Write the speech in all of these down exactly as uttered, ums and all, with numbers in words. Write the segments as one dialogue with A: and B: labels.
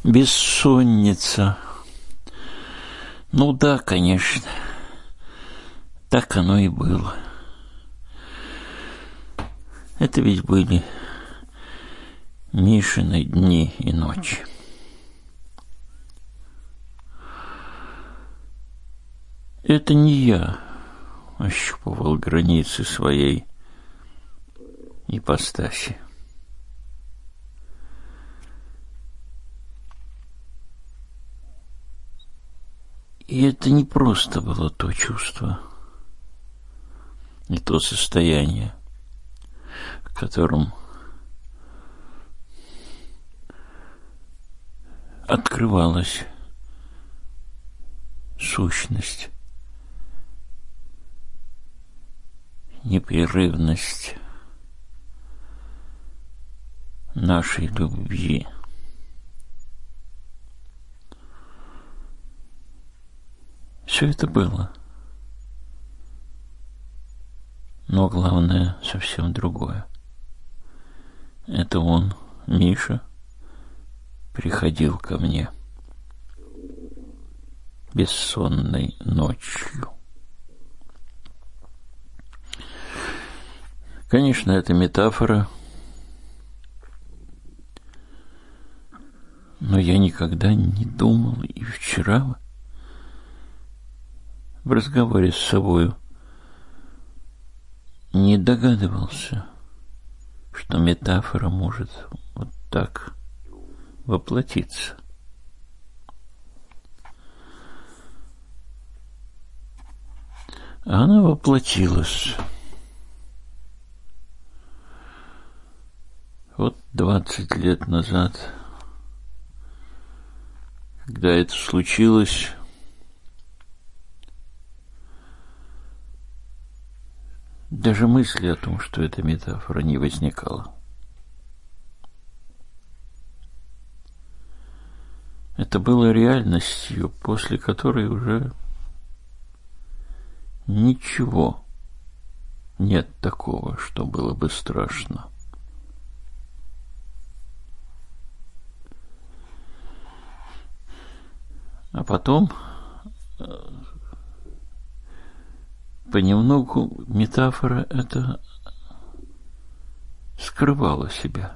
A: Бессонница. Ну да, конечно. Так оно и было. Это ведь были Мишины дни и ночи. Это не я ощупывал границы своей ипостаси. И это не просто было то чувство и то состояние, в котором открывалась сущность, непрерывность нашей любви. Все это было. Но главное совсем другое. Это он, Миша, приходил ко мне бессонной ночью. Конечно, это метафора, но я никогда не думал и вчера в разговоре с собою не догадывался, что метафора может вот так воплотиться. А она воплотилась. Вот двадцать лет назад, когда это случилось, даже мысли о том, что это метафора, не возникало. Это было реальностью, после которой уже ничего нет такого, что было бы страшно. А потом понемногу метафора эта скрывала себя.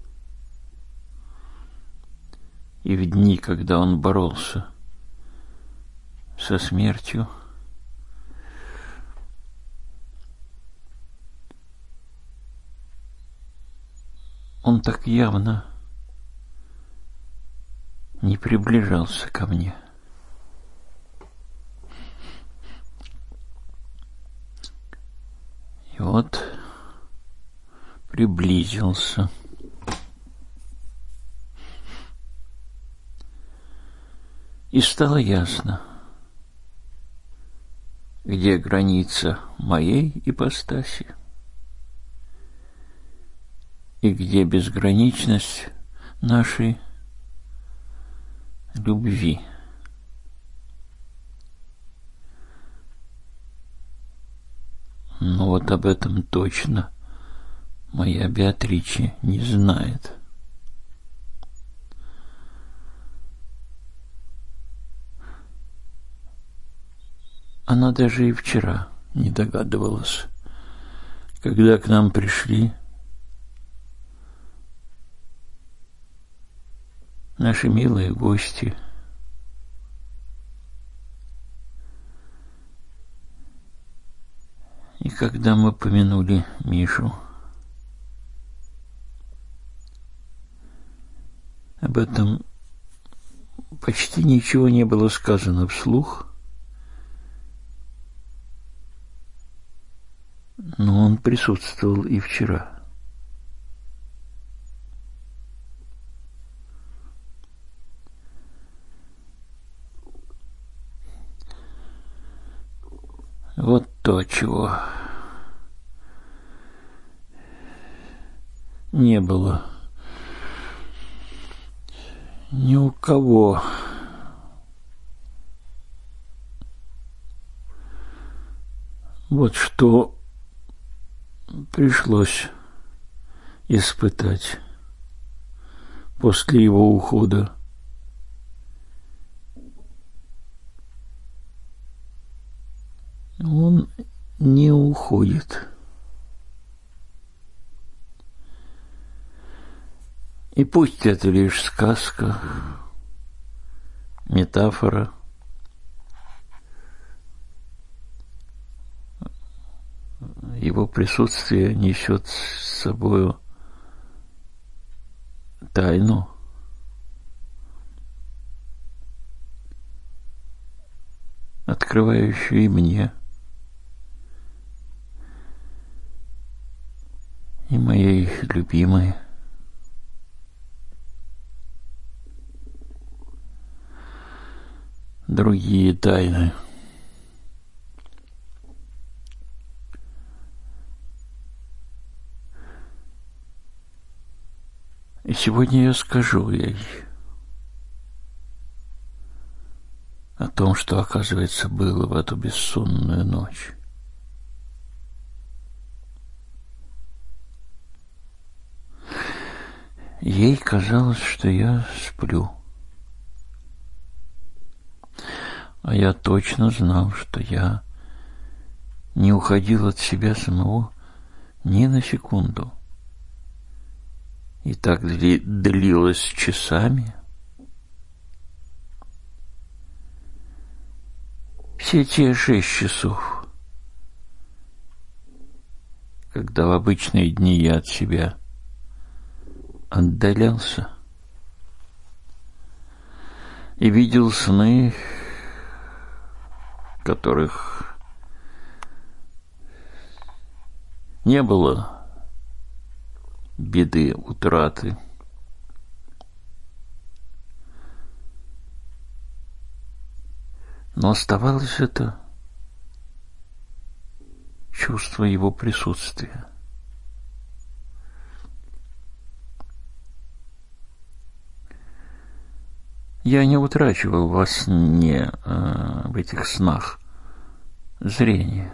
A: И в дни, когда он боролся со смертью, он так явно не приближался ко мне. И вот приблизился. И стало ясно, где граница моей ипостаси и где безграничность нашей любви. Но вот об этом точно моя Беатриче не знает. Она даже и вчера не догадывалась, когда к нам пришли наши милые гости. И когда мы помянули Мишу, об этом почти ничего не было сказано вслух, но он присутствовал и вчера. Вот то, чего не было ни у кого. Вот что пришлось испытать после его ухода не уходит. И пусть это лишь сказка, метафора, его присутствие несет с собою тайну, открывающую и мне, и моей любимой другие тайны. И сегодня я скажу ей о том, что, оказывается, было в эту бессонную ночь. Ей казалось, что я сплю. А я точно знал, что я не уходил от себя самого ни на секунду. И так длилось часами. Все те шесть часов, когда в обычные дни я от себя отдалялся и видел сны, которых не было беды, утраты. Но оставалось это чувство его присутствия. Я не утрачивал во сне, э, в этих снах, зрение.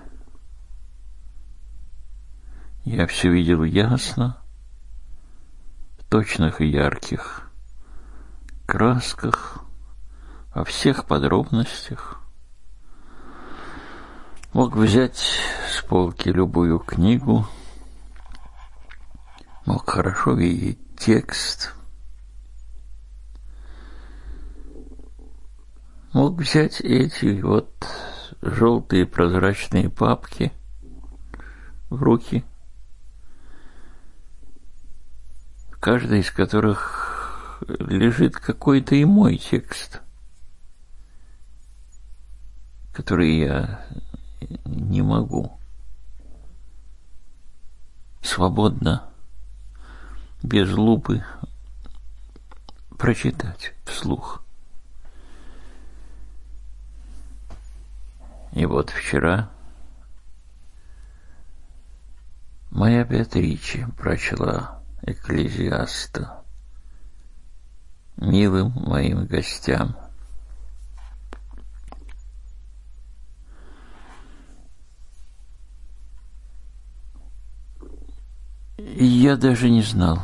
A: Я все видел ясно, в точных и ярких красках, во всех подробностях. Мог взять с полки любую книгу, мог хорошо видеть текст, мог взять эти вот желтые прозрачные папки в руки, в каждой из которых лежит какой-то и мой текст, который я не могу свободно, без лупы, прочитать вслух. И вот вчера моя Беатриче прочла Экклезиаста милым моим гостям. И я даже не знал,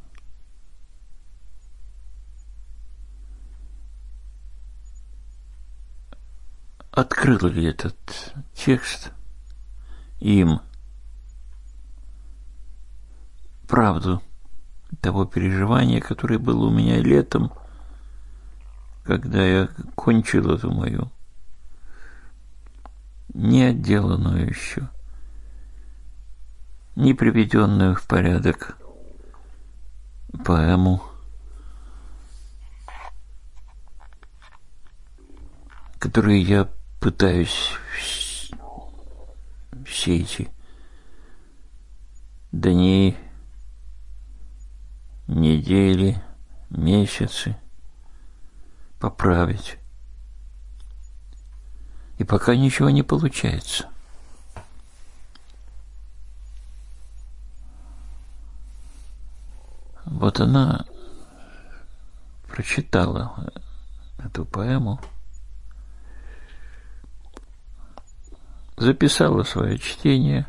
A: открыл ли этот текст им правду того переживания, которое было у меня летом, когда я кончил эту мою не отделанную еще, не приведенную в порядок поэму, которую я пытаюсь все эти дни, недели, месяцы поправить. И пока ничего не получается. Вот она прочитала эту поэму, записала свое чтение,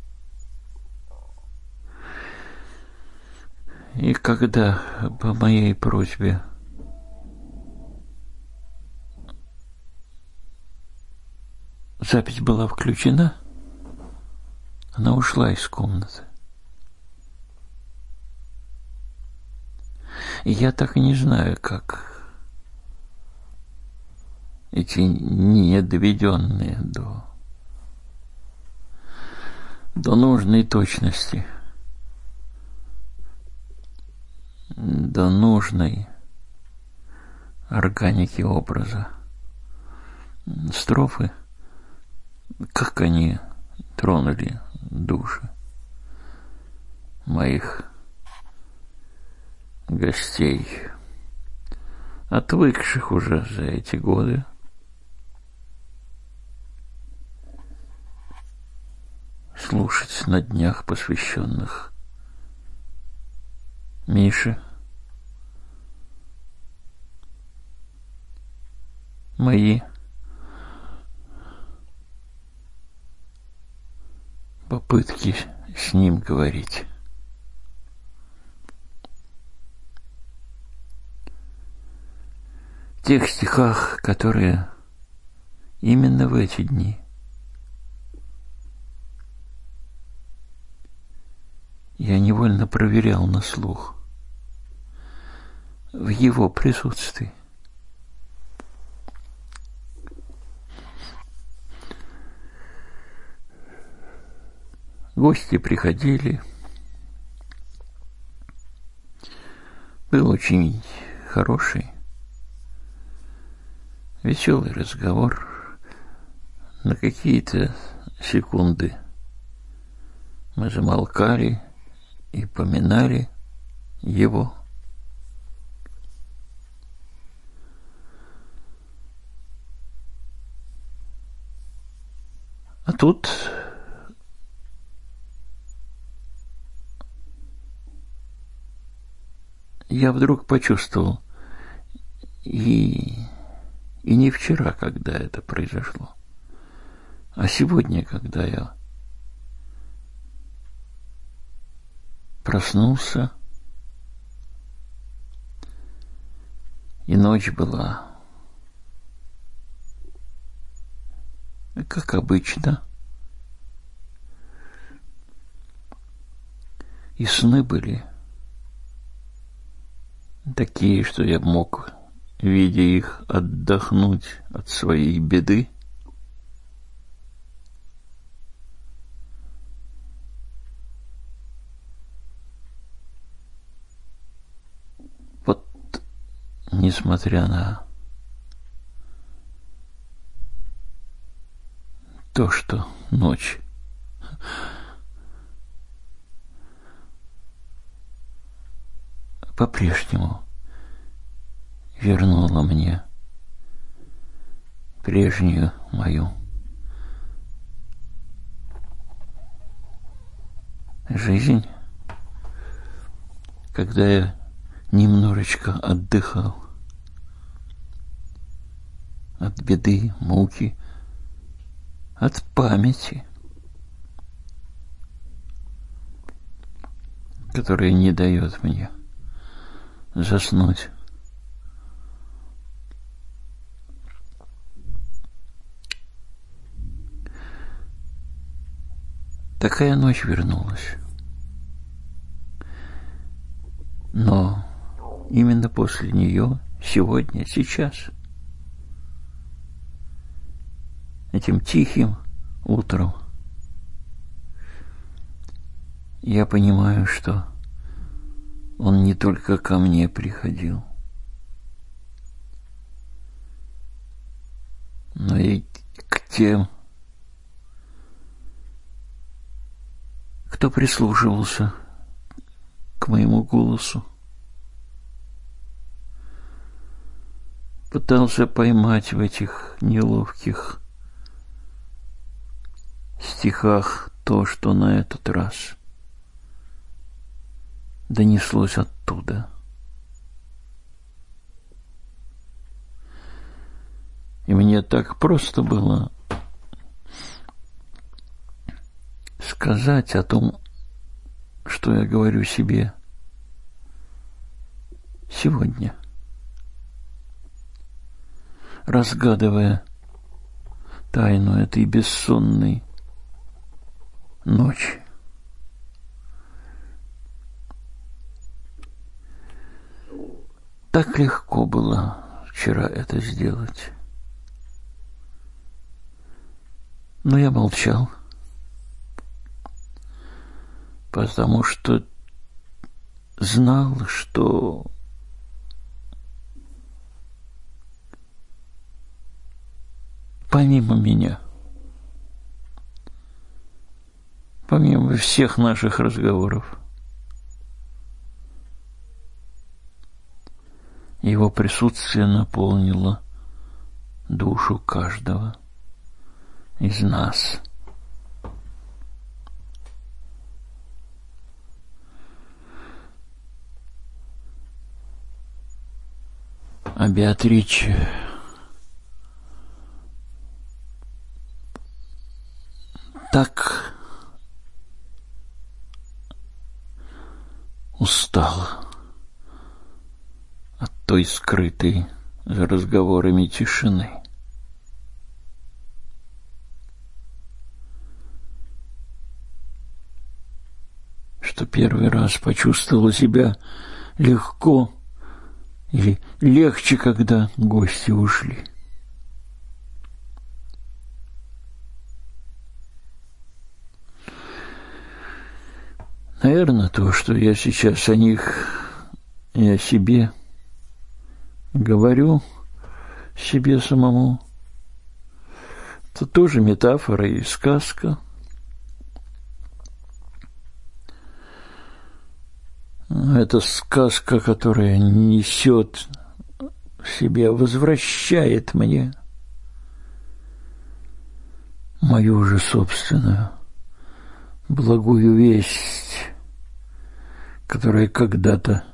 A: и когда по моей просьбе запись была включена, Она ушла из комнаты. И я так и не знаю, как эти недоведенные до, до нужной точности, до нужной органики образа строфы, как они тронули души моих гостей, отвыкших уже за эти годы слушать на днях, посвященных Мише, мои попытки с ним говорить. В тех стихах, которые именно в эти дни я невольно проверял на слух, в его присутствии. Гости приходили. Был очень хороший, веселый разговор. На какие-то секунды мы замолкали и поминали его. А тут я вдруг почувствовал, и, и не вчера, когда это произошло, а сегодня, когда я проснулся, и ночь была, как обычно, и сны были такие, что я мог, видя их, отдохнуть от своей беды. Вот, несмотря на то, что ночь по-прежнему вернула мне прежнюю мою жизнь, когда я немножечко отдыхал от беды, муки, от памяти, которая не дает мне заснуть. Такая ночь вернулась. Но именно после нее, сегодня, сейчас, этим тихим утром, я понимаю, что он не только ко мне приходил, но и к тем, кто прислушивался к моему голосу, пытался поймать в этих неловких стихах то, что на этот раз донеслось оттуда. И мне так просто было сказать о том, что я говорю себе сегодня, разгадывая тайну этой бессонной ночь. Так легко было вчера это сделать. Но я молчал, потому что знал, что помимо меня, помимо всех наших разговоров, его присутствие наполнило душу каждого из нас. А Беатриче так устала от той скрытой за разговорами тишины, что первый раз почувствовала себя легко или легче, когда гости ушли. Наверное, то, что я сейчас о них и о себе говорю себе самому, это тоже метафора и сказка. Это сказка, которая несет в себе, возвращает мне мою же собственную благую весть, которая когда-то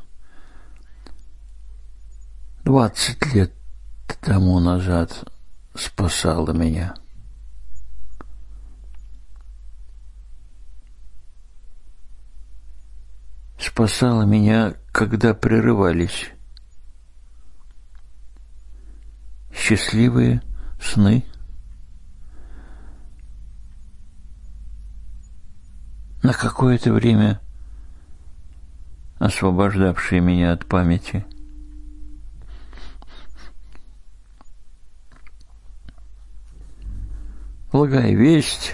A: двадцать лет тому назад спасала меня. Спасала меня, когда прерывались счастливые сны, на какое-то время освобождавшие меня от памяти. Благая весть,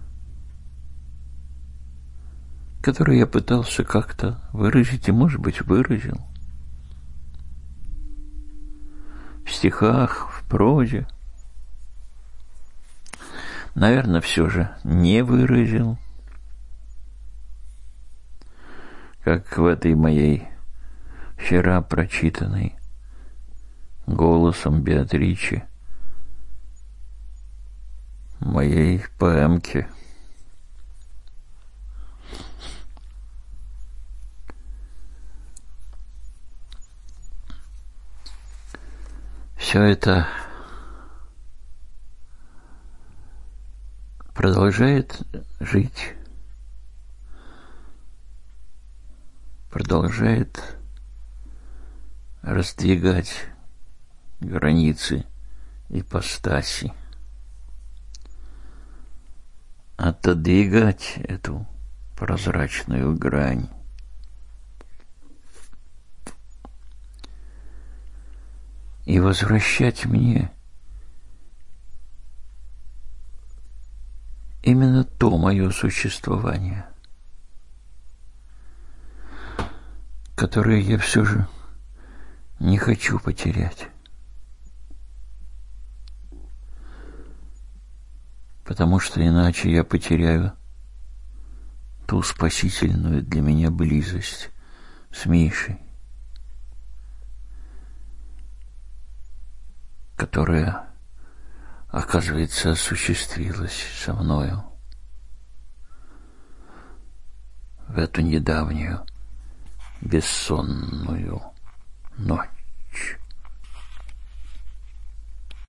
A: которую я пытался как-то выразить, и, может быть, выразил в стихах, в прозе. Наверное, все же не выразил, как в этой моей вчера прочитанной голосом Беатриче моей поэмке. Все это продолжает жить, продолжает раздвигать границы ипостаси, отодвигать эту прозрачную грань. И возвращать мне именно то мое существование, которое я все же не хочу потерять. Потому что иначе я потеряю ту спасительную для меня близость с Мишей, которая, оказывается, осуществилась со мною в эту недавнюю бессонную ночь.